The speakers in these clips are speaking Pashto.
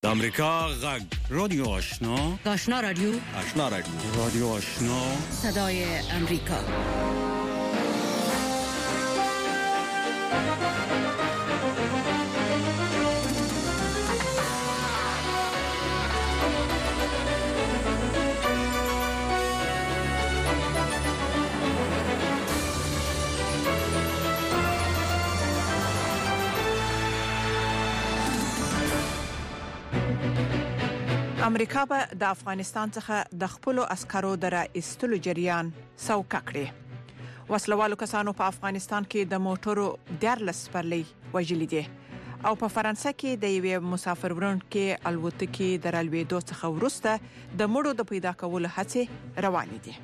امریکا غږ رادیو آشنا رادیو رادیو آشنا صدای امریکا. امریکا به د افغانستان څخه د خپل عسکرو در ایستلو جریان سوکه کړی. وسلوالو کسانو په افغانستان کې د موټرو 14 سپرلۍ وژلي دي او په فرانسه کې د یوې مسافر وړونکې الوتکې د رالوېدو څخه وروسته د مړو د پیدا کولو هڅې روانې دي.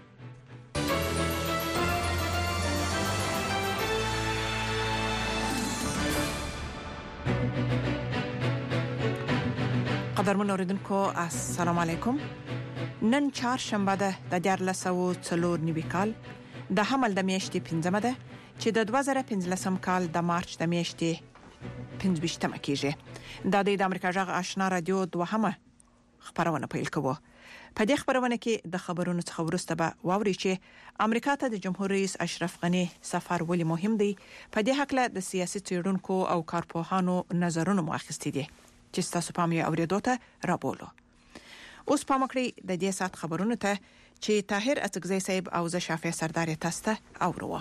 قدرمن اوریدونکو السلام علیکم. نن چهارشنبه ده د 1404 کال د حمل د میاشتې 15 ده چې د 2015 کال د مارچ د میاشتې 25 کېږي. د امریکا غږ آشنا رادیو دوهمه خبرونه پیل کوو. په دې خبرونه کې د خبرونو څخه وروسته به واوري چې امریکا ته د جمهور رئیس اشرف غنی سفر ولې مهم دی. په دې حق له د سیاسي څېړونکو او کارپوهانو نظرونه مؤخستي دي چې تاسو پام یې اوریدو ته رابولو. اوس پام کړئ د دې سات خبرونه ته چې طاهر اڅکزی صاحب او زه شافع سردار تاسو ته اورو.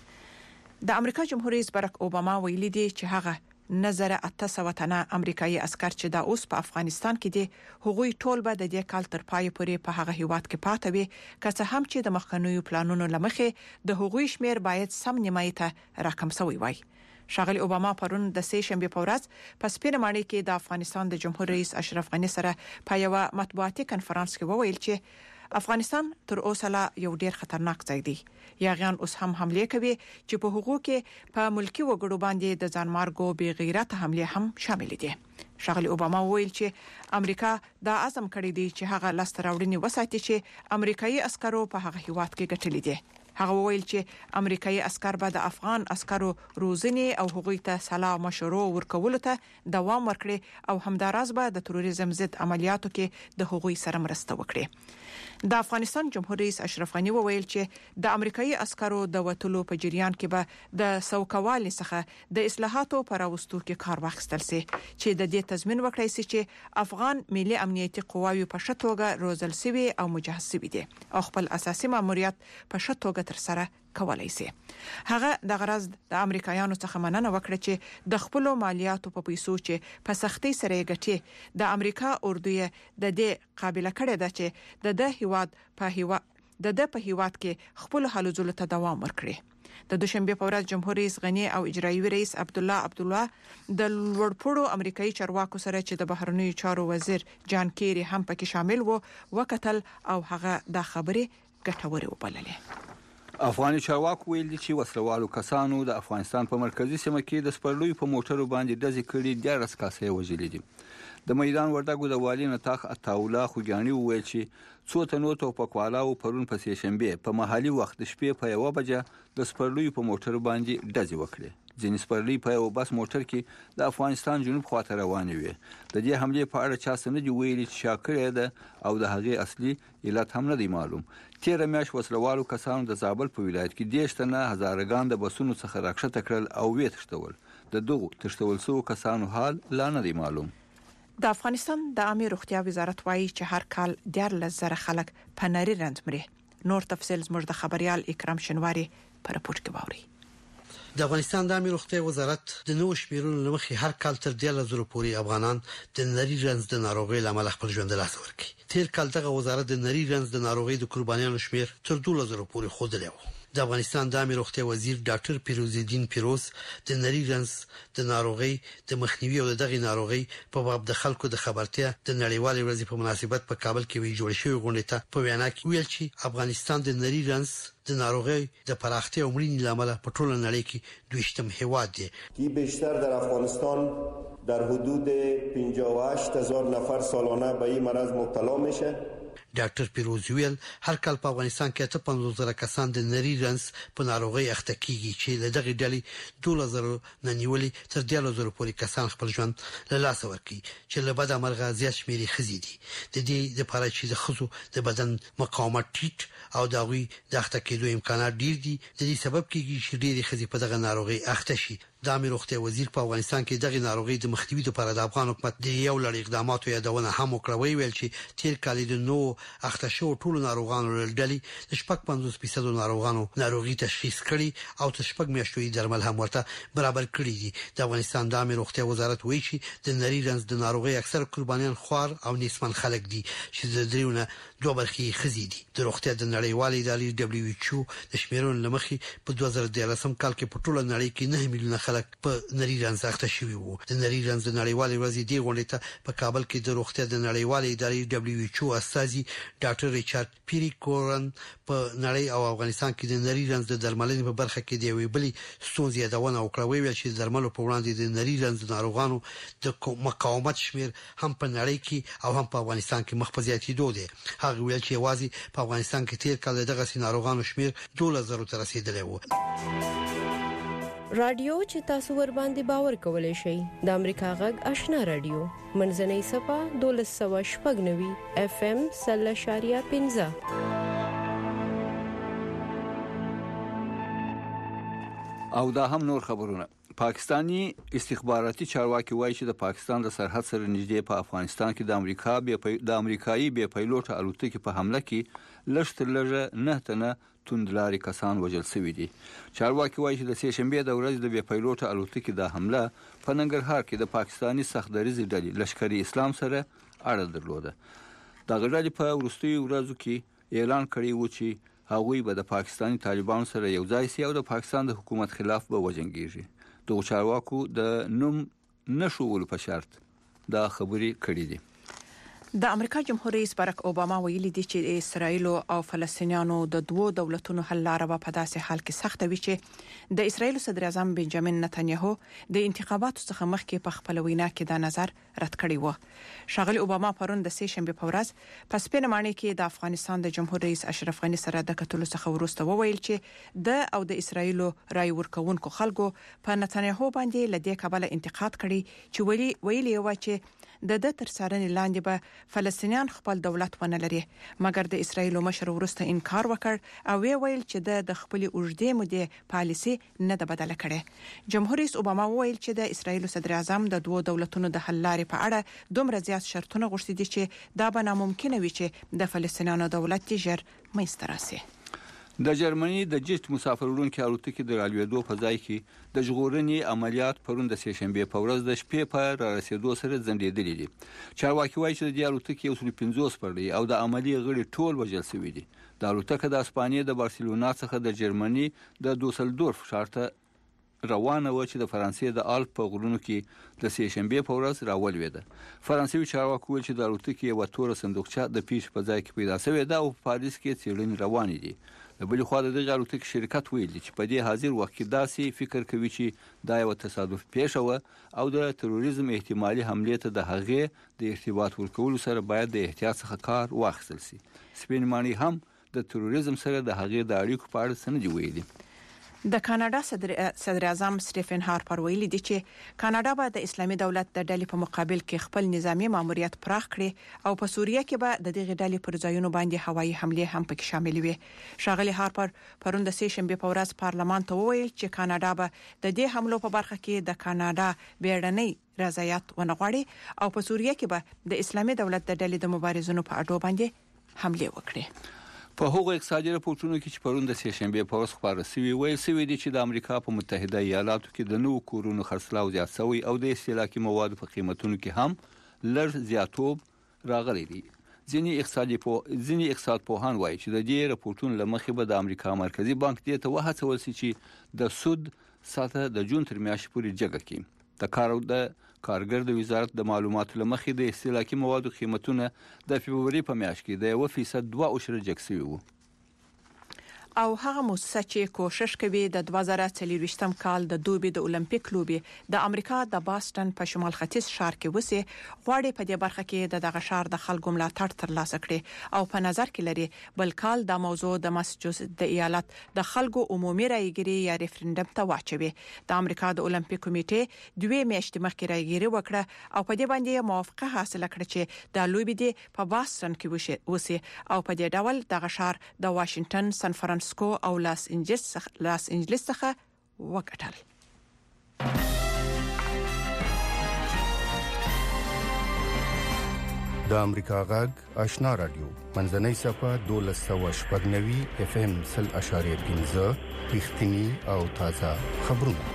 د امریکا جمهور رئیس باراک اوباما ویلي دی چې هغه نظر 800 تنه امریکایي عسكر چې د اوس په افغانستان کې دي هغوی ټول به د دې کال تر پای پورې په هغه هیواد کې پاتې وي که څه هم چې د مخکنیو پلانونو لمخې د هغوی شمیر باید سم نیمایي ته راکم شوی وای. ښاغلي اوباما پرون د سه شنبه په ورځ په سپینمانه کې د افغانستان د جمهور رئیس اشرف غنی سره په یو مطبوعاتي کنفرانس کې وویل چې افغانستان تر اوسه لا یو ډیر خطرناک ځای دی. یاغیان اوس هم حمله کوي چې په هغو کې په ملکی وګړو باندې د ځانمارګو بې غیرته حمله هم شامل دي. ښاغلي اوباما وویل چې امریکا دا عزم کړی دی چې هغه لاستر راوړنې وساتي چې امریکایي عسکرو په هغه هیواد کې ګټلې دي. هغه وویل چې امریکایي عسكر به د افغان عسکرو روزنې او هغوی ته سلاح مشورو ورکولو ته دوام ورکړي او همداراز به د تروریزم ضد عملیاتو کې د هغوی سره مرسته وکړي. د افغانستان جمهور رئیس اشرف غنی وویل چې د امریکایي عسکرو د وټلو په جریان کې به د سوکوالي څخه د اصلاحاتو پر اوستو کې کار واخیستل سي چې د دې تضمین وکړي چې افغان ملي امنیتي قواوی په شتوګه روزل سوي او مجهز سوي دي او خپل اساسي ماموریت په شتوګه تر سره کولای شي. هغه د غرض د امریکایانو څخه مننه وکړه چې د خپل مالیاتو په پیسو چې په سختۍ سره ګټي د امریکا اردو د دې قابلیت کړی ده چې د هیواد په هیواد کې خپل حل زول ته دوام ورکړي. د دوشنبه په ورځ جمهور رئیس غنی او اجرایي رئیس عبدالله د لوړپوړو امریکایي چارواکو سره چې د بهرنیو چارو وزیر جان کیری هم پکې شامل وو وکتل او هغه د خبرې ګټورې وبللې. افغاني چارواکو ویلي چې وسلوالو کسانو د افغانستان په مرکزی سیمه کې د سپرلوی په موټرو باندې ډزې کړې 14 کسان وژلي دي. د میدان وردګو د والی نتاخ عطاوله خوګانی وویل چې څو تنو توپکوالاو پرون په سه شنبه په محلي وخت شپې په 1 بجه د سپرلوی په موټر باندې ډزې وکړې. ځینې سپرلۍ په یو بس موټر کې د افغانستان جنوب خواته روانې وي. د دې حملې په اړه چا څه نه دی ویلي چې شاکړه ده او د هغې اصلي علت هم نه دی معلوم. تیر میاشت وسلوالو کسانو د زابل په ولایت کې 10 تنه هزارګان د بسونو څخه راکښته کړل او وې تښتول. د دغو تښتول شوو کسانو حال لا نه دی معلوم. د افغانستان د عامه روغتیا وزارت وایي چې هر کال 14,000 خلک په نری رنځ مري. نور تفصیل زموږ د خبريال اکرام شنواری په رپورت کې باوري. د افغانستان د عامه روغتیا وزارت د نو شمیرونو لمخې هر کال تر 14,000 پورې افغانان د نری رنځ د ناروغۍ لامل خپل ژوند له لاسه ورکړي. تیر کال دغه وزارت د نری رنځ د ناروغۍ د قربانیانو شمیر تر 12,000 پورې خوده و. د افغانستان د عامه روغتیا وزیر ډاکټر پیروزالدین پیروز د نری رنځ د ناروغۍ د مخنیوي او دغه ناروغۍ په باب د خلکو د خبرتیا د نړیوال ورځې په مناسبت په کابل کې وی جوړ شوی غونډه ته په وینا کې ویل چې افغانستان د نری رنځ د ناروغۍ د پراختیا او مړینې لامل په ټوله نړۍ کې 22م هیواد دی. کی بیشتر در افغانستان در حدود 58,000 نفر سالانه به این مرض مبتلا میشه ډاکټر پیروز ویل هر کال په افغانستان کې 50,000 کسان د نری رنځ په ناروغي اخته کیږي چې له دغه ډلې 12,000 نه نیولې تر 13,000 پورې کسان خپل ژوند له لاسه ورکړي چې له بده مرغه زیات شمېر خزي دي د دې لپاره چې د خزو د بدن مقاومت ټیټ او د غوي د اخته کېدو امکانات ډیر دي د دې سبب کېږي چې ډېری خزي په دغه ناروغي اخته شي. د امیر روغتیا وزیر په افغانستان کې دغه ناروغي د مخنیوي لپاره د افغان حکومت د یو لړ اقداماتو یادونه هم وکړه ویل چې تیر کال د نو اخته شو ټول ناروغانو لړلې د 50% ناروغانو ناروغي تشخیص کړي او د 6 میاشتو درمل هم ورته برابر کړي دي. د افغانستان د امیر روغتیا وزارت وایي چې د نری رنځ د ناروغي اکثر قربانیان خوار او نسبن خلک دي چې د دریونه دوه برخې خزي دي. د روغتیا د نړیوالې ادارې WHO د شمیرون لمخې په 2013 کال کې په ټوله نړۍ کې 9 میلیونه خلک په نری رنځ اخته شوي وو. د نری رنځ د نړیوالې ورځې دی غونډې ته په کابل کې د روغتیا د نړیوالې ادارې WHO استاذي ډاکټر ریچارډ پیری کورن په نړۍ او افغانستان کې د نری رنځ د درملنې په برخه کې دی ویلي ستونزې یادونه وکړه ویل چې درملو په وړاندې د نری رنځ ناروغانو د مقاومت شمیر هم په نړۍ کې او هم په افغانستان کې مخ په زیاتېدو دی. هغه ویل چې یوازې په افغانستان کې تیر کال دغه ناروغانو شمیر 12,000 ته رسیدلی و. رادیو چې تاسو ور باندې باور کولای شئ د امریکا غږ آشنا رادیو منځنۍ صفه 1290 FM 0.15 او دا هم نور خبرونه. پاکستانی استخباراتي چارواکي وایي چې د پاکستان د سرحد سره نږدې په افغانستان کې د امریکایي بې پیلوټه الوتکې په حمله کې لږ 9 تنه توندلاري کسان وژل شوي دي. چارواکي وایي چې د سه شنبه د ورځې د بې پیلوټه الوتکې د حمله په ننګرهار کې د پاکستانی سختدریزې ډلې لشکري اسلام سره اړه درلوده. د غړي په وروستیو ورځو کې اعلان کړی و چې هغوی به د پاکستانی طالبانو سره یو ځای سي او د پاکستان د حکومت خلاف به وجنګیږي. د چارواکو د نوم نشول په شرط دا خبري کړې دي. د امریکا جمهور رئیس باراک اوباما ویلي دی چې اسرایل او فلسطینیانو د دوه دولتونو حل لاره په داسې حال کې سخت وي چې د اسرایل صدر اعظم بنجامین نتنیاهو د انتخاباتو څخه مخکې په خپل وینا کې دا نظر رد کړی و. شاغلی اوباما پرون د سه شنبه په ورځ په سپینمانه کې د افغانستان د جمهور رئیس اشرف غنی سره د کتلو څخه وروسته وویل چې د او د اسرایل رای ورکوونکو خلکو په نتنیاهو باندې لدې کابل انتقاد کړي چې ویلي و چې د تر څارنې لاندې به فلسطینیان خپل دولت ونه لري، مګر د اسرایل مشر ورسته انکار وکړ او ویل چې د خپل اوږدې مودې پالیسي نه ده بدله کړې. جمهور رئیس اوباما ویل چې د اسرایل صدر اعظم د دوه دولتونو د حل لارې په اړه دومره زیات شرطونه غوښتي دي چې دا به ناممکن وي چې د فلسطینیانو دولت ژر منځته راسي. د جرمني د جیټ مسافرونکو الوتکې د رالوېدو په ځای کې د ژغورنې عملیات پرون د سه شنبه په ورځ د شپې په رارسېدو سره ځنډېدلې دي. چارواکي وایي چې د الوتکې 150 پرلې او د عملی غړي ټول وژل شوي دي. د الوتکه د اسپانیا د بارسلونا څخه د جرمني د دوسلدورف ښار ته روانه و چې د فرانسې د آلپ په غرونو کې د سه شنبه په ورځ راولوېده. فرانسوي چارواکي ویل چې د الوتکې یو تور صندوقچه د پیښ په ځای کې پیدا شوې ده او په پاریس کې څېړنې روانې دي. د بل خو د دغه الوتکې شرکت ویل چې په دې حاضر وخت کې داسې فکر کوي چې دا یو تصادف پیښه و او د تروریزم احتمالي حمله ته د هغې د ارتباط ورکولو سره باید د احتیاط څخه کار واخیستل شي. سپینماني هم د تروریزم سره د هغې د اړیکو په اړه څه نه دی ویلي. د کاناډا صدر اعظم سټیفن هارپر ویلي دی چې کاناډا به د اسلامي دولت د ډلې په مقابل کې خپل نظامی ماموریت پراخ کړي او په سوریه کې به د دغه ډلې پر ځایونو باندې هوایي حمله هم پکې شامل وي. شاغلی هارپر پرون د سه شنبه په ورځ پارلمان ته وویل چې کاناډا به د دې حملو په برخه کې د کاناډا بیړنۍ رضایت ونغواړي او په سوریه کې به د اسلامي دولت د ډلې د مبارزینو په اډو باندې حمله وکړي. په هغو اقتصادي راپورټونو کې چې پرون د سه شنبه په ورځ خبره شوې ویل شوې دي چې د امریکا په متحده ایالاتو کې د نوو کورونو خرڅلاو زیات شوی او د استهلاکي موادو په قیمتونو کې هم لږ زیاتوب راغلی دی. ځینې اقتصاد پوهان وایي چې د دې راپورټونو لمخې به د امریکا مرکزی بانک دې ته وهڅول شي چې د سود سطح د جون تر میاشتې پورې جګه کړي. د کارګر د وزارت د معلوماتو لمخې د استهلاکي موادو قیمتونه د فبرवरी په میاشت کې د 1% 2 جګ شوي وو. او هغه مؤسسه چې کوشش کوي د 2023م کال د دوبي د اولمپیک لوبي د امریکا د باستن په شمال ختیځ ښار کې وسی غواړي په دې برخه کې دغه ښار د خلکو ملاتړ ترلاسه کړي او په نظر کې لري بل کال د موضوع د ماسچوسټس د ایالت د خلکو عمومي رایګيري یا ریفرندم ته واچوي. د امریکا د اولمپیک کمیټې 2 میاشتې مخکې رایګيري وکړه او په دې باندې موافقه حاصله کړه چې د لوبي د په باستن کې وسی او په دې ډول دغه ښار د واشنگټن، سان فرانسیسکو او لاس انجلس څخه وکټل. د امریکا غږ آشنا رادیو منځنۍ صفه 1290 FM 0.15 رښتینی او تازه خبرونه.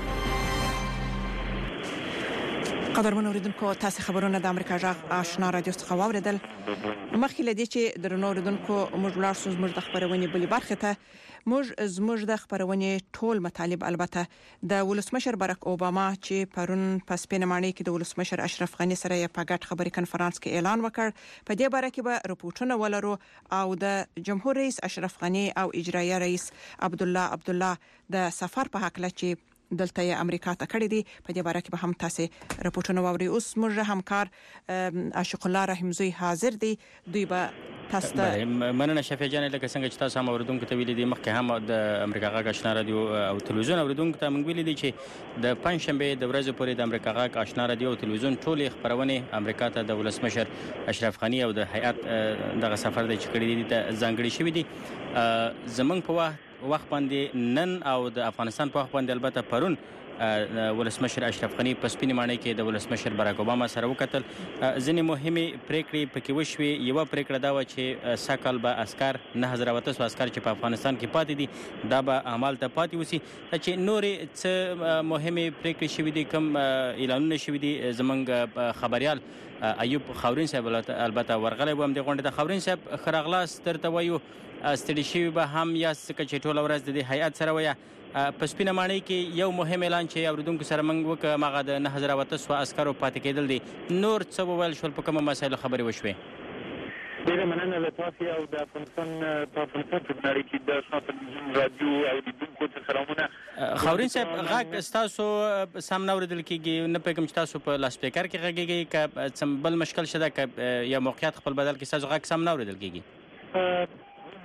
قدرمن اوریدونکو تاسو خبرونه د امریکا غږ آشنا رادیو څخه واوریدل. مخکې لدی چې درنو اوریدونکو موږ ولر سوز موږ د خبرونه بلی برخه ته موږ د خبرونه ټول مطالب البته د ولسمشر باراک اوباما چې پرون په سپینمانه کې د ولسمشر اشرف غنی سره په ګډ خبري کنفرانس کې اعلان وکړ. په دې باره کې به رپورټونه ولرو او د جمهور رئیس اشرف غنی او اجرایي رئیس عبدالله د سفر په حق لچې دلته امریکا ته کړی دی. په دې باره کې به هم تاسو رپورټونه واوري. اوس موږ همکار عاشق الله رحیمزوی حاضر دی. دوی به تاسو ته مننه شفیع جان لکه څنګه چې تاسو هم اوریدونکو ته ویلي دي مخکې هم د امریکا غږ آشنا رادیو او تلویزیون اوریدونکو ته موږ ویلي دي چې د پنځشنبه د ورځې پورې د امریکا غږ آشنا رادیو او تلویزیون ټولې خبرونه امریکا ته د ولسمشر اشرف غنی او د هیئت دغه سفر د چکړې دي ته ځانګړي شوې دي. زمنګ په وخت باندې نن او د افغانستان په وخت باندې البته پرون ولسمشر اشرف غنی په سپینمانه کې د ولسمشر باراک اوباما سره وکتل. ځینې مهمه پریکړې پکې وشوي. یو پریکړه دا و چې ساکال به عسكر 9000 عسكر چې په افغانستان کې پاتې دي دا به عمل ته پاتې وسی. چې نورې څه مهمه پریکړې شوې دي کوم اعلانونه شوې دي زمنګ خبريال ایوب خاورین صاحب البته ورغلی و هم د غونډې د خاورین صاحب خراغلاس ترته وایو ستړي شوی به هم یا چې ټول ورځ د هیئت سره ویا په سپینمانه کې یو مهم اعلان چې اوریدونکو سره موږ وکړه ماغه د 9000 عسكرو پاتې کېدل دي. نور څه وویل شول په کومه مسایلو خبرې وشوې؟ ډیره مننه له تاسو او د افغانستان په نړۍ کې د تلویزیون رادیو او د دونکو سلامونه. خاورین صاحب غږ تاسو سم نه اوریدل کېږي. نه پېږم چې تاسو په لاس سپیکر کې غږیږي که څه بل مشکل شته که یا موقعیت خپل بدل کې تاسو غږ سم نه اوریدل کېږي.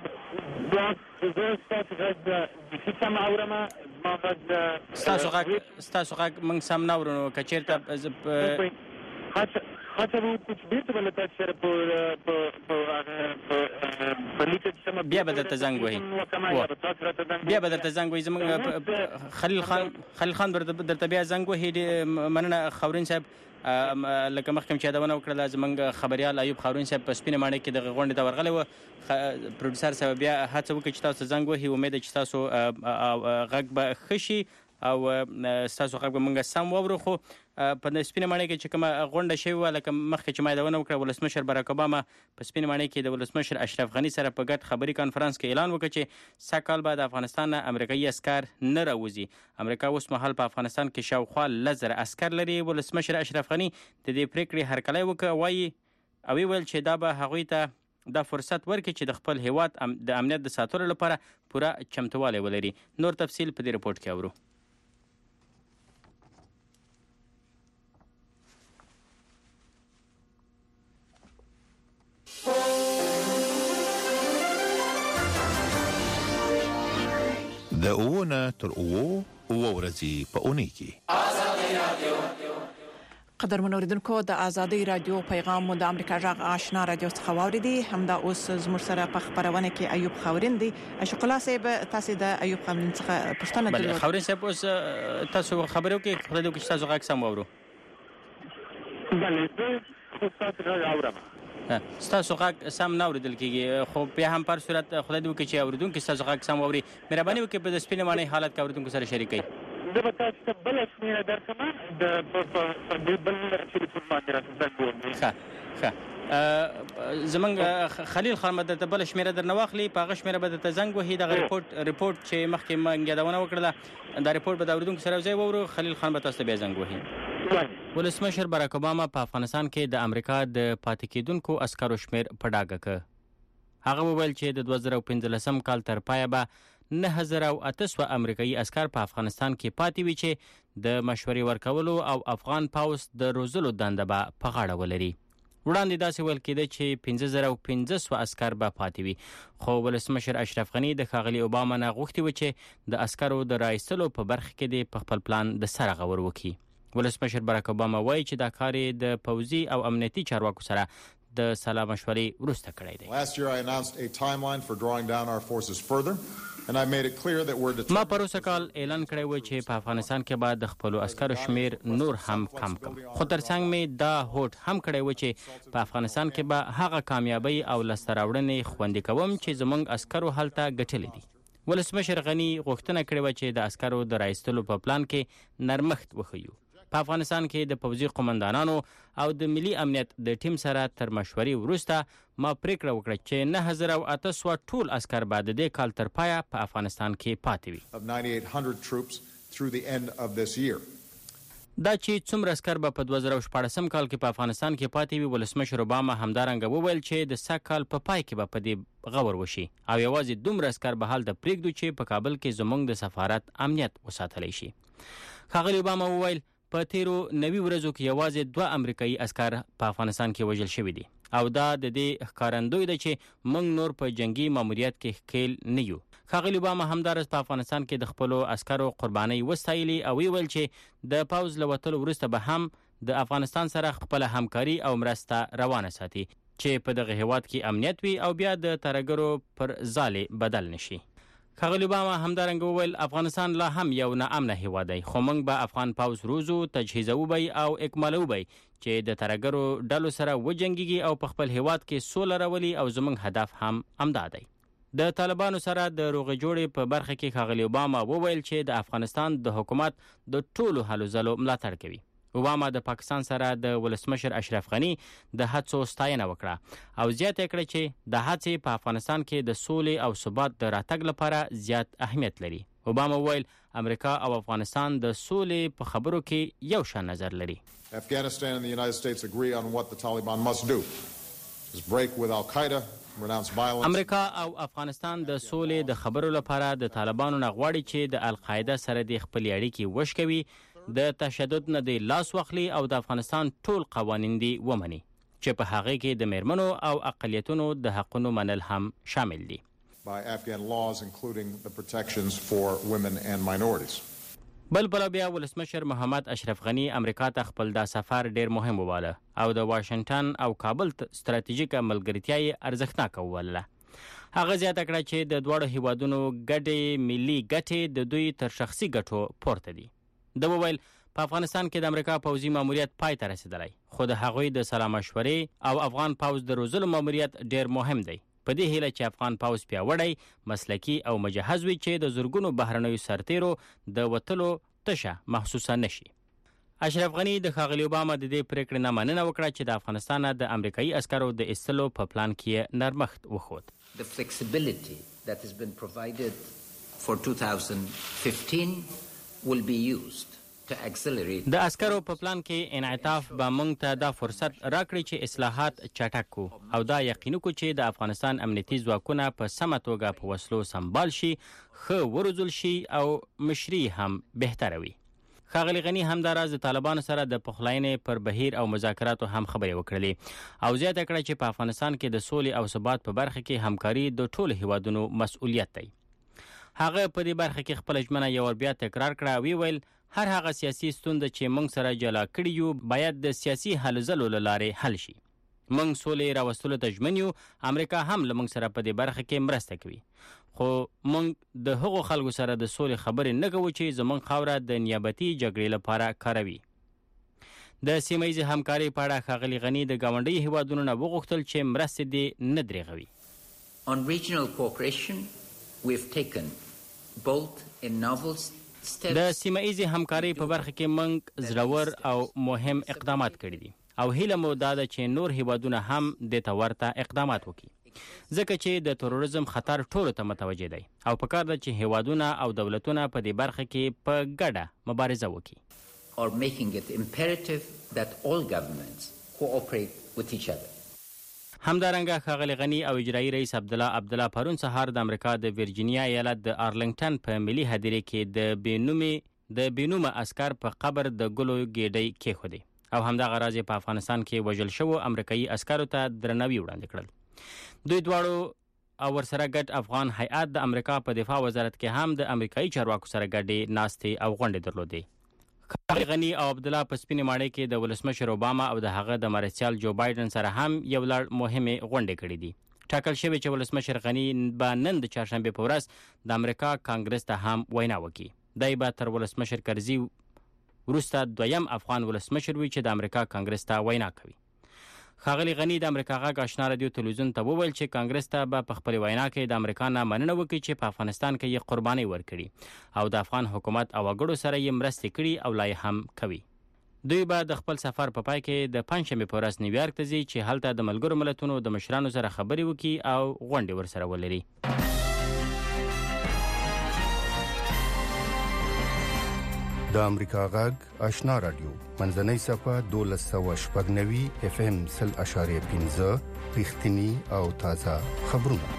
ستاسو غږ موږ سم نه اورو. که چیرته بیا به درته زنګ وهي زموږ خلیل خان درته بیا زنګ وهي. مننه خاورین صاحب. لکه مخکې چې یادونه وکړه زمونږ خبريال ایوب خاورین صاحب په سپینمانه کې د غونډې ته ورغلی و. پروډوسر صاحب بیا هڅه وکړي چې تاسو زنګ وهي. امید چې تاسو غږ به ښه شي او تاسو غږ به موږ سم واورو. خو په سپینمانه کې چې کومه غونډه شوې وه لکه مخکې چې ما یادونه وکړه ولسمشر باراک اوباما په سپینمانه کې د ولسمشر اشرف غنی سره په ګډ خبري کانفرنس کې اعلان وکړ چې سږ کال به د افغانستان امریکایي عسكر نه راوځي. امریکا اوس مهال په افغانستان کې شاوخوا 1000 عسكر لري. ولسمشر اشرف غنی د دې پریکړې هرکلی وکړ وایي او ویل چې دا به هغوی ته دا فرصت ورکړي چې د خپل هیواد د امنیت د ساتلو لپاره پوره چمتووالی ولري. نور تفصیل په دې رپورت کې اورو. د اوونه تر اوو ورځې په اونۍ کې آزادۍ رادیو. قدرمن اوریدونکو د آزادۍ رادیو پیغام د امریکا غږ آشنا رادیو څخه واوریدي. همدا اوس زموږ سره په خبرونه کې ایوب خاورین دی. عاشق الله صاحب تاسو د ایوب خاورین څخه پوښتنه کوي. بله خاورین صاحب اوس تاسو خبرو کې خپل د کیسه غږ سم واورو. بله زه تاسو غږ اورم. ستاسو غږ سم نه اوریدل کېږي. خو په هم پر صورت خدای دې وکړي چې اوریدونکو ستاسو غږ سم واوري. مهرباني وکړئ په سپینمانه حالت کې اوریدونکو سره شریک کړئ. زه به تاسو ته بل شمیره درکم د بل ټلیفون باندې راځم. ښه زمونږ خلیل خان درته بل شمیره در نه واخلي. په هغه شمیره به درته زنګ وهي. دغه ریپورټ چې مخکې موږ یادونه وکړله دا ریپورټ به د اوریدونکو سره ځای وورو. خلیل خان به تاسو ته بیا زنګ وهي. ولسمشر باراک اوباما په افغانستان کې د امریکا د پاتې کېدونکو عسکرو شمیر په ډاګه کړ. هغه وویل چې د 2015 کال تر پایه به 9800 امریکایي عسكر په افغانستان کې پاتې وي چې د مشورې ورکولو او افغان پاوس د روزلو دنده به په غاړه ولري. وړاندې داسې ویل کېده چې 5500 عسكر به پاتې وي، خو ولسمشر اشرف غني د ښاغلي اوباما نه غوښتي و چې د عسکرو د رایستلو په برخه کې د خپل پلان د سره غور وکړي. ولسمشر باراک اوباما وایي چې دا کار د پوځي او امنیتي چارواکو سره د سلا مشورې وروسته کړی دی. ما پروسه کال اعلان کړی و چې په افغانستان کې به د خپل عسکرو شمیر نور هم کم کم، خو ترڅنګ می دا هوټ هم کړی و چې په افغانستان کې به هغه کامیابی او لستراوړنې خوندي کوم چې زموږ عسکرو هلته ګټلې دي. ولسمشر غني غوښتنه کړې و چې د عسکرو د رایستلو په پلان کې نرمښت وښیو. په افغانستان کې د پوځي قومندانانو او د ملي امنیت د ټیم سره تر مشورې وروسته ما پریکړه وکړه چې 9800 ټول عسكر به د دې کال تر پایه په افغانستان کې پاتې وي. دا چې څومره عسكر به په 2014 کال کې په افغانستان کې پاتې وي، ولسمشر اوباما همدارنګه وویل چې د سږ کال په پای کې به په دې غور وشي او یوازې دومره عسكر به هلته پرېږدو چې په کابل کې زموږ د سفارت امنیت وساتلی شي. ښاغلي اوباما وویل په تیرو 90 ورځو کې یوازې 2 امریکایي عسكر په افغانستان کې وژل شوي دي او دا د دې ښکارندوی ده چې موږ نور په جنگي ماموریت کې ښکیل نه یو. ښاغلي اوباما همدارس په افغانستان کې د خپلو عسکرو قربانۍ وستایلي او ویل چې د پاوز له وتلو وروسته به هم د افغانستان سره خپل همکاري او مرسته روانه ساتي چې په دغه هیواد کې امنیت وي او بیا د ترګرو پر ځالې بدل نشي. ښاغلي اوباما همدارنګه وویل افغانستان لا هم یو ناامنه هیواد دی، خو موږ به افغان پاوز روزو، تجهیزوو به او اکمالوو به چې د ترګرو ډلو سره وجنګیږي او په خپل هیواد کې سوله راولي او زموږ هدف هم همدا دی. د طالبانو سره د روغې جوړې په برخه کې ښاغلي اوباما وویل چې د افغانستان د حکومت د ټولو هلو ځلو ملاتړ کوي. اوباما د پاکستان سره د ولسمشر اشرف غني د هڅو ستاینه وکړه او زیاته کړه چې د هڅې په افغانستان کې د سولې او ثبات د راتګ لپاره زیات اهمیت لري. اوباما وویل امریکا او افغانستان د سولې په خبرو کې یو شان نظر لري. Afghanistan and the United States agree on what the Taliban must do. Is break with Al-Qaeda, renounce violence. امریکا او افغانستان د سولې د خبرو لپاره د طالبانو نه غواړي چې د القاعده سره د خپل اړیکې وشکوي، د تشدد نه د لاس واخلي او د افغانستان ټول قوانین دی ومني چې په هغه کې د میرمنو او اقلیتونو د حقونو منل هم شامل دي. By Afghan laws including the protections for women and minorities. بل بیا ولسمشر محمد اشرف غني امریکا ته خپل دا سفر ډیر مهم وواله او د واشنگټن او کابل ستراتیژیکه ملګرتیا یې ارزښتناکه وواله. هغه زیاته کړه چې د دواړو هیوادونو ګډې ملي ګټې د دوی تر شخصي ګټو پورته دي. د وویل په افغانستان کې د امریکا پوځي ماموریت پای ته رسیدلی، خو د هغوی د سلا مشورې او افغان پوځ د روزلو ماموریت ډیر مهم دی، په دې هیله چې افغان پوځ پیاوړی، مسلکي او مجهز وي چې د زرګونو بهرنیو سرتیرو د وتلو تشه محسوسه نشي. اشرف غني د ښاغلي اوباما د دې پریکړې نه مننه وکړه چې د افغانستان د امریکایي عسکرو د ایستلو په پلان کې نرمښت وښود. The flexibility that has been provided for 2015 will be used to accelerate. د عسکرو په پلان کې انعطاف به موږ ته دا فرصت راکړي چې اصلاحات چټک کو او دا یقیني کو چې د افغانستان امنیتي ځواکونه په سمه توګه په وسلو سمبال شي، ښه وروزل شي او مشري هم بهتره وي. ښاغلي غني همداراز د طالبانو سره د پخلاینې پر بهیر او مذاکراتو هم خبرې وکړلې او زیاته کړه چې په افغانستان کې د سولې او ثبات په برخه کې همکاري د ټولو هیوادونو مسؤلیت دی. هغه په دې برخه کې خپل ژمنه یو ور بیا تکرار کړه. ویل هر هغه سیاسي ستونزه چې موږ سره جلا کړي یو باید د سیاسي حل زلو لارې حل شي. موږ سولې راوستلو ته ژمن یو، امریکا هم له موږ سره په دې برخه کې مرسته کوي، خو موږ د هغو خلکو سره د سولې خبرې نه کوو چې زموږ خاوره د نیابتي جګړې لپاره کاروي. د سیمه ییزې همکارۍ په اړه ښاغلي غني د ګاونډیو هیوادونو نه وغوښتل چې مرستې دې نه درېغوي. On regional cooperation we've taken bold and novel steps. د سیمه ییزې همکارۍ په برخه کې موږ زړور او مهم اقدامات کړي دي او هیله مو دا ده چې نور هیوادونه هم دې ته ورته اقدامات وکړي، ځکه چې د تروریزم خطر ټولو ته متوجه دی او پکار ده چې هیوادونه او دولتونه په دې برخه کې په ګډه مبارزه وکړي. Or making it imperative that all governments cooperate with each other. همدارنګه ښاغلي غني او اجرایي رئیس عبدالله پرون سهار د امریکا د ورجینیا ایالت د آرلنګټن په ملي هدیره کې د بینومه عسكر په قبر د ګلو ګېډۍ کېښودې او همدغه راز په افغانستان کې وژل شوو امریکایي عسکرو ته درناوی وړاندې کړل. دوی دواړو او ورسره ګډ افغان هیئات د امریکا په دفاع وزارت کې هم د امریکایي چارواکو سره ګډې ناستې او غونډې درلودې. ښاغلي غني او عبدالله په سپینې ماڼۍ کې د ولسمشر اوباما او د هغه د مرستیال جو بایدن سره هم یو لړ مهمې غونډې کړې دي. ټاکل شوی چې ولسمشر غني به نن د چهارشنبې په ورځ د امریکا کانګرس ته هم وینا وکړي. دی به تر ولسمشر کرزي وروسته دویم افغان ولسمشر وي چې د امریکا کانګرس ته وینا کوي. ښاغلي غني د امریکا غږ آشنا رادیو تلویزیون ته وویل چې کانګرس ته به په خپل وینا کې د امریکا نه مننه وکړي چې په افغانستان کې یې قرباني ورکړي او د افغان حکومت او وګړو سره یې مرستې کړي او لا یې هم کوي. دوی به د خپل سفر په پای کې د پنځشنبې په ورځ نیویارک ته ځي چې هلته د ملګرو ملتونو د مشرانو سره خبرې وکړي او غونډې ورسره ولري. د امریکا غږ آشنا رادیو منځنۍ صفه 1290 FM 0.5 رښتینی او تازه خبرونه.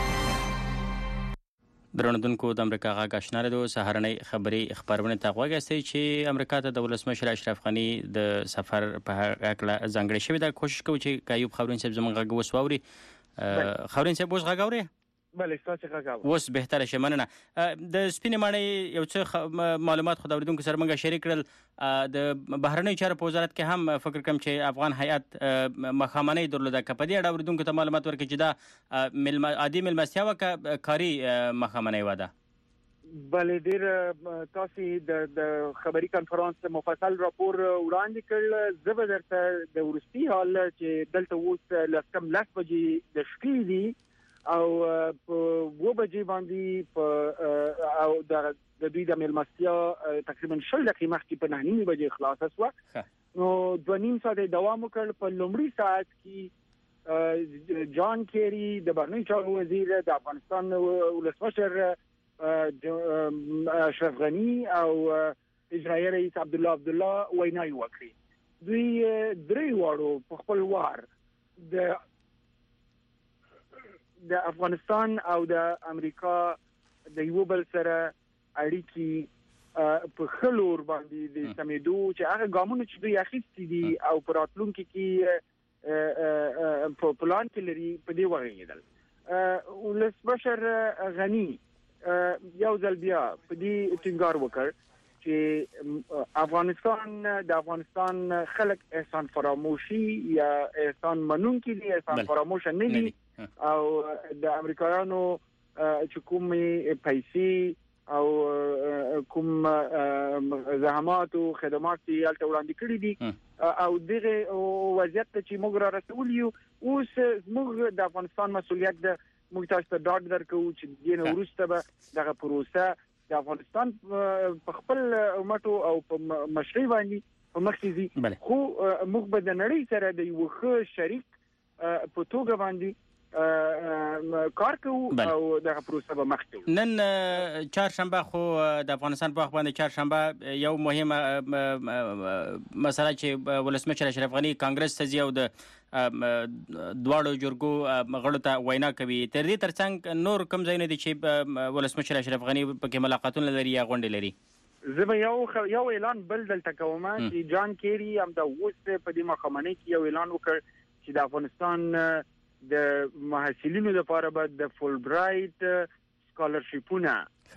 درنوونکو د امریکا غږ آشنا رادیو سهارنۍ خبري خبرونه ته غوږ استئ چې امریکا ته د ولسمشر اشرف غني د سفر په اړه ځانګړې شوې ده. کوشش کوو چې ایوب خاورین صاحب زموږ غږ وسووري. خاورین صاحب اوس غږ اوري؟ بله ستاسو غږ اوس بهتره شه. مننه. د سپینې ماڼۍ یو څه معلومات خو د اوریدونکو سره موږ شریک کړل. د بهرنیو چارو په وزارت کې هم فکر کوم چې افغان هیئت مخامنۍ درلوده. که په دې اړه اوریدونکو ته معلومات ورکړي چې دا عادي مېلمستیا وه کاري مخامنۍ وه ده؟ بله ډېر تاسو د خبري کانفرنس مفصل راپور وړاندې کړل. زه به درته د وروستي حال چې دلته اوس لس بجې د شپې دي او په 2 بجې باندې او د دوی د مېلمستیا تقریبا 10 دقیقې مخکې په 9:30 بجې خلاصه شوه. نو 2.5 ساعت دوام وکړ. په لومړي ساعت کې جان کیری د بهرنیو چارو وزیر، د افغانستان ولسمشر اشرف غني او اجرایي رئیس عبدالله ویناوي وکړي. دوی درې واړو په خپل وار د افغانستان او د امریکا د یو بل سره اړیکې په خلور باندې د سمېدو چې هغه ګامونه چې دوی اخیستي دي او پر راتلونکي کې په پلان کې لري په دې وغږېدل. ولسمشر غني یو ځل بیا په دې ټینګار وکړ چې د افغانستان خلک احسان فراموشي یا احسان منونکي دي، احسان فراموش نه دي او د امریکایانو چې کومې پیسې او کوم زحمات او خدمات یې الته وړاندې کړې دي او دغه وضعیت چې موږ را رسولي اوس موږ د افغانستان مسؤلیت د موږ تاسو ته ډاډ درکو چې دین وروسته به دغه پروسه د افغانستان په خپل مټو او په مشرۍ باندې په مخ کې دي. خو موږ به د نړۍ سره د یو ښه شریک په توګه باندې کار کوو او دغه پروسه به مخ ته. نن چهارشنبه خو د افغانستان په وخت باندې چهارشنبه یو مهمه مسله چې ولسمشر اشرف غني کانګرس ته ځي او د دواړو جرګو غړو ته وینا کوي. تر دې ترڅنګ نور کوم ځایونه دي چې ولسمشر اشرف غني پکې ملاقاتونه لري یا غونډې لري؟ زه به یو اعلان بل دلته کوم چې جان کیری هم د اوس په دې مخامنۍ کې یو اعلان وکړ چې د افغانستان د محصلینو لپاره به د فول برایټ سکالرشیپونه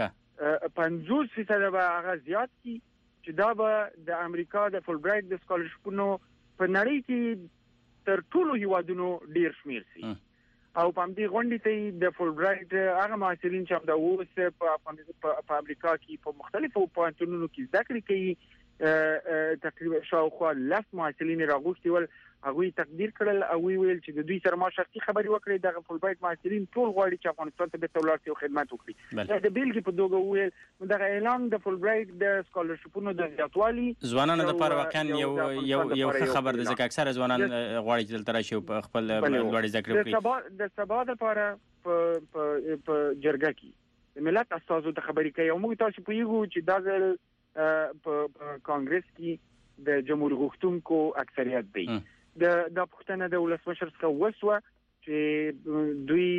50% به هغه زیات کی چې دا به د امریکا د فول برایټ د سکالرشیپونو په نړۍ کې تر ټولو هیوادونو ډیر شمیر سي او په دې غونډې ته د فول برایټ هغه محصلین چې د اوس په امریکا کې په مختلفو پوهنتونونو کې زده کړې کوي تقریبا شاوخوا 10 محصلین راغوښتي ول هغه تقدیر کړل او ویل چې د دوی سره ما شخصي خبري وکړې د فول برایټ محصلین ټول غواړي چې افغانستان ته به تولارتي او خدمات وکړي. د بیلګې په توګه ویل د اعلان د فول برایټ د سکالرشیپونو د زیاتوالي ځوانانو لپاره واقعا یو خبر ده ځکه اکثره ځوانان غواړي چې دلته راشي او خپل لوړ زده کړې وکړي. د سبا لپاره په جرګه کې د ملت اساسو ته خبري کوي او موږ تاسو په یو چې د په کانګرس کې د جمهور غوښتونکو اکثریت دی. د پښتنه د ولسمشر څخه وسوه چې دوی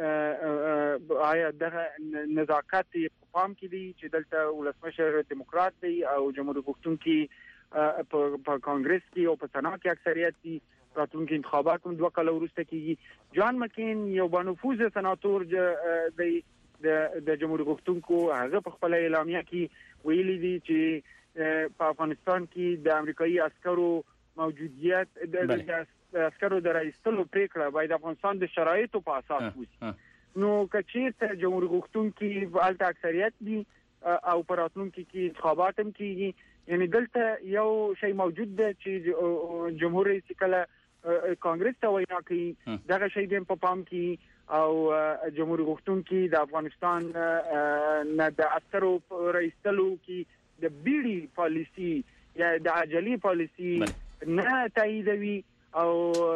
آیا دغه نزاکت په پام کې دي چې دلته ولسمشر دیموکرات دی او جمهوریت غوښتونکي په کانګرس کې او په سنا کې اکثریت دي. راتلونکي انتخابات هم 2 کال وروسته کیږي. جان مکین یو بانفوذ سناتور دی د جمهوریت غوښتونکو، هغه په خپل اعلامیه کې ویلي دي چې په افغانستان کې د امریکایي عسکرو موجودیت د عسکرو د راځلو پریکړه باید افغانستان د شرایطو په اساس وشي. نو کچېرته جمهوریت غوښتونکي فعالته اکثریت دي او په راتلونکي کې انتخابات هم کیږي، یعنی دلته یو شی موجود دی چې جمهور رئیس کله کانګرس ته وینا کوي دغه شی د په پام کې او جمهوریت غوښتونکي د افغانستان نه د عسکرو راځلو کې د بیړی پالیسی یا د عاجلی پالیسی نه تاییدوي او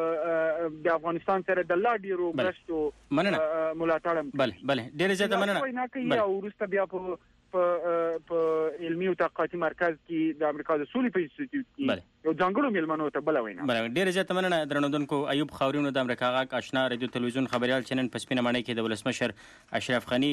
د افغانستان سره د لا ډیرو مرستو ملاتړ. بله ډیر زیاته مننه. وینا کوي او وروسته بیا په علمي او تحقیقاتي مرکز کې د امریکا د سولې په انسټیټیوټ کې یو ځانګړو مېلمنو ته بل وینا. ډیر زیاته مننه درنودونکو. ایوب خاورینو د امریکا غاک آشنا رادیو تلویزیون خبريال چنن په سپینه معنی کې د ولسمشر اشرف غنی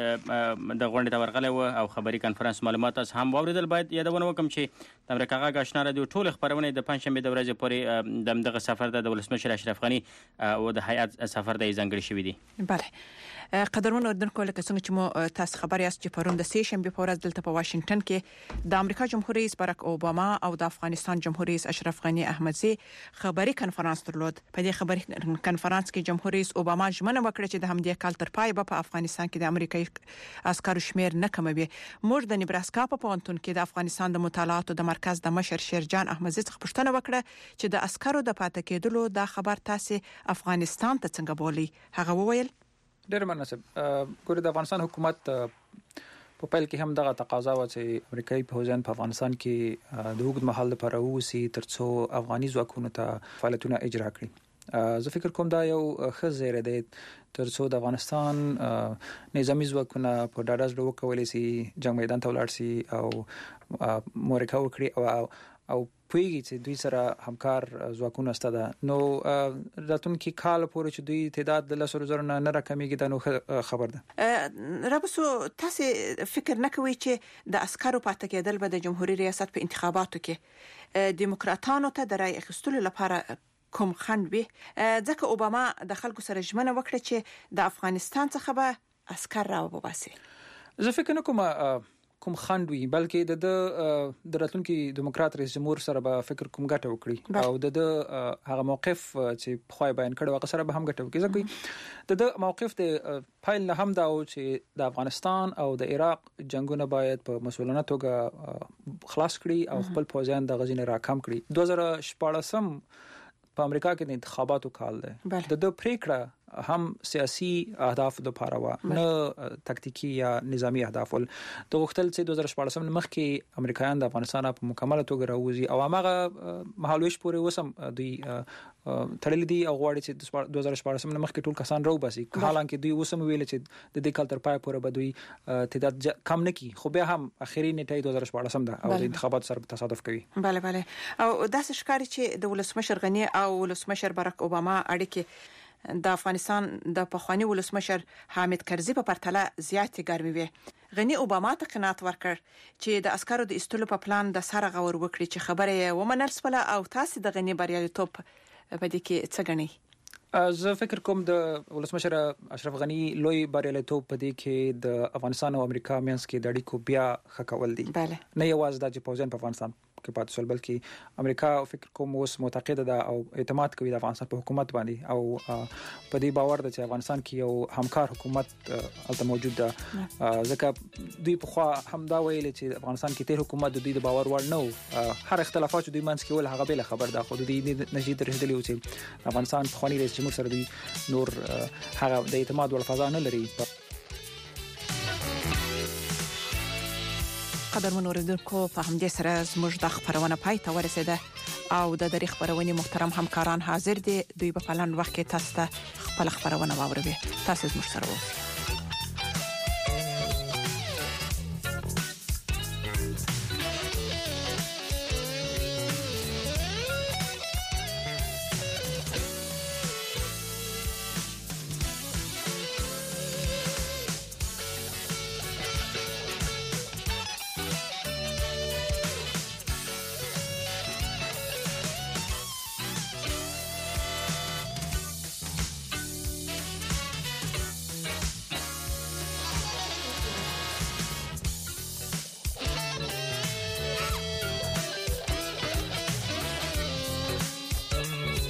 د غونډې ته ورغلی و او خبري کانفرنس معلومات هم واوریدل. باید یادونه وکم چې د امریکا غاک آشنا رادیو ټول خبرونه د پنځشنبه د ورځې پورې دغه سفر د ولسمشر اشرف غنی او د هیئت سفر د ځنګړي شوی دی. بله قدرمن اردوونکو، لکه څنګه چې مو تاسو خبر یاست چې پرون د سه شنبه په ورځ دلته په واشنگټن کې د امریکا جمهور رئیس باراک اوباما او د افغانستان جمهور رئیس اشرف غنی احمدزی خبري کانفرنس درلود. په دې خبري کانفرنس کې جمهور رئیس اوباما ژمنه وکړه چې د همدې کال تر پای به په افغانستان کې د امریکایي عسکرو شمیر نه کموي. موږ د نیبراسکا په پوهنتون کې د افغانستان د مطالعاتو د مرکز د مشر شیرجان احمدزی څخه پوښتنه وکړه چې د عسکرو د پاتې کېدلو دا خبر تاسو افغانستان ته څنګه بولي. هغه وویل ډېر مناسب. ګورې د افغانستان حکومت په پیل کې هم دغه تقاضا و چې امریکایي پوځیان په افغانستان کې د اوږد مهال لپاره ووسي ترڅو افغاني ځواکونو ته فعالیتونه اجرا کړي. زه فکر کوم دا یو ښه زیری دی ترڅو د افغانستان نظامی ځواکونه په ډاډه زړه وکولی شي جنگ میدان ته ولاړ شي او مورکه وکړي او پویږي چې دوی سره همکار ځواکونه ستاده. نو راتلونکي کال پورې چې دوی تعداد د 100,000 نه راکمیږي دا نو خبر ده. رابسو تاسو فکر نه کوئ چې د عسکرو پاتې کېدل به د جمهوریت ریاست په انتخاباتو کې دیموکراتانو ته د رای اخیستلو لپاره کوم خنډ وي؟ ځکه اوباما د خلکو سره ژمنه وکړه چې د افغانستان څخه به عسكر راوباسي. زه فکر نه کوم خنډ وي، بلکې د راتلونکي دیموکرات رئیس جمهور سره به فکر کوم ګټه وکړي او د هغه موقف چې خوای بیان کړو هغه سره به هم ګټه وکړي. ځکه د موقف د فایل نه هم دا او چې د افغانستان او د عراق جنگونه باید په مسؤلانه توګه خلاص کړي او خپل پوځیان د غزنی راکم کړي. 2014 په امریکا کې د انتخاباتو کال دی. د پریکړه هم سیاسي اهداف د لپاره و نه تکتیکی یا نظامی اهداف ول. د وختل چې 2014 مخکې امریکایان د افغانستان په مکمله توګه راوځي او هغه مهالويش پورې وسم دوی تړلې دي او غواړي چې 2014 مخکې ټول کسان راوباسي. حالانکه دوی وسم ویل چې د دې کال تر پای پورې به دوی تعداد کم نه کی، خو به هم اخیری نیټه 2014 ده او د انتخابات سره تصادف کوي. بله او داسې ښکاري چې د ولسمشر غنی او ولسمشر باراک اوباما اړیکې د افغانستان د پخوانی ولسمشر حامد کرزي په پرتله زیاتې ګرمې وي. غنی اوباما ته قناعت ورکړ چې د عسکرو د استلو په پلان د سره غور وکړي چې خبره یې ومنل سوله او تاسو د غنی بریالیتوب په دې کې څه غني؟ زه فکر کوم د ولسمشر اشرف غنی لوی بریالیتوب په دې کې د افغانستان او امریکا مینس کې د اړیکو بیا خکول دي. نه یوازې د پوځیان په افغانستان کې پاتې شول بلکې امریکا فکر کوم اوس معتقده ده او اعتماد کوي د افغانستان په حکومت باندې او په دې باور ده چې افغانستان کې یو همکار حکومت البته موجود ده. ځکه دوی په خوا هم دا ویل چې افغانستان کې تیر حکومت د دوی د باور وړ نه و. هر اختلافات چې دوی منځ کې ول هغه به خبر ده، خو دوی نشي ترېدلی و چې افغانستان په خواني رئیس جمهور سره دوی نور هغه د اعتماد ول فضا نه لري. قدرمن اوریدونکو، په همدې سره زموږ د خبرونه پای ته ورسېده او د دری خبرونې محترم همکاران حاضر دي. دوی په پلان وخت کې تاسو ته خپل خبرونه واوروي. تاسو زموږ سره اوسئ.